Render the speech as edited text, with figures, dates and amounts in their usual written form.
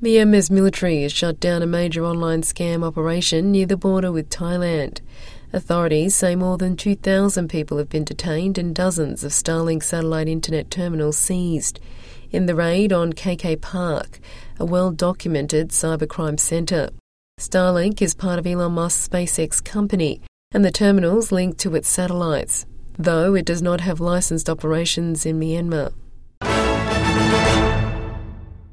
Myanmar's military has shut down a major online scam operation near the border with Thailand. Authorities say more than 2,000 people have been detained and dozens of Starlink satellite internet terminals seized in the raid on KK Park, a well-documented cybercrime centre. Starlink is part of Elon Musk's SpaceX company, and the terminals linked to its satellites, though it does not have licensed operations in Myanmar.